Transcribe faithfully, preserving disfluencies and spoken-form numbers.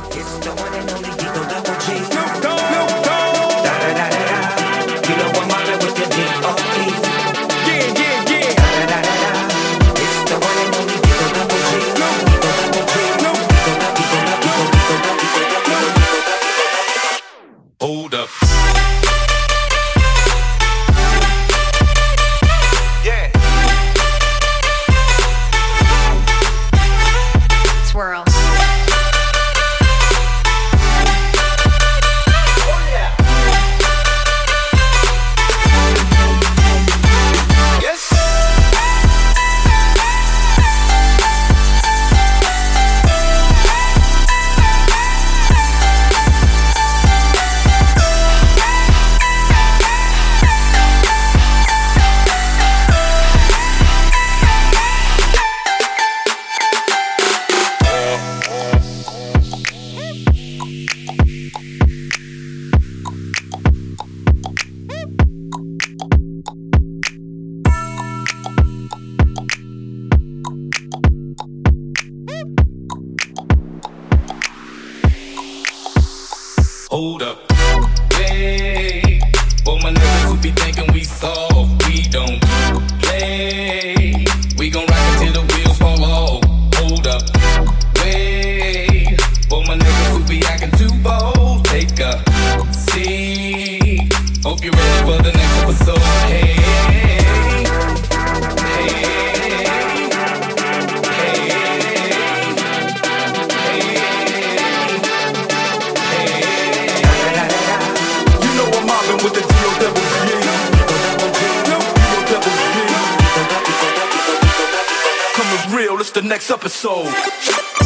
It's the one and only Digo Double G. Snoop Dogg, Snoop Dogg. Da da da da da. You know I'm mobbing with the D O E. Yeah, yeah, yeah. Da da da da da. It's the one and only Digo Double G. Digo Double G. Digo Double G. Digo Double G. Hold up. Yeah. Swirl. Hold up. Hey, for my niggas who be thinking we soft, we don't play. We gon' rock until the wheels fall off. Hold up. Wait, for my niggas who be acting too bold, take a seat. Hope you're ready for the next episode. Hey, With the D O double G. D O double G. Coming real, it's the next episode.